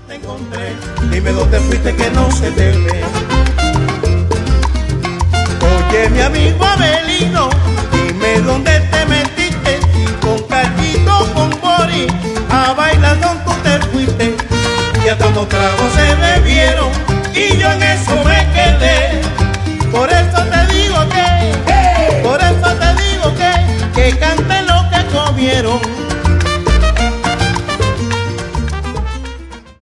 te encontré, dime dónde fuiste que no se te ve. Oye mi amigo Abelino, dime dónde te metiste, si con Carlito, con Boris, a bailar con tú te fuiste, ya estamos tragos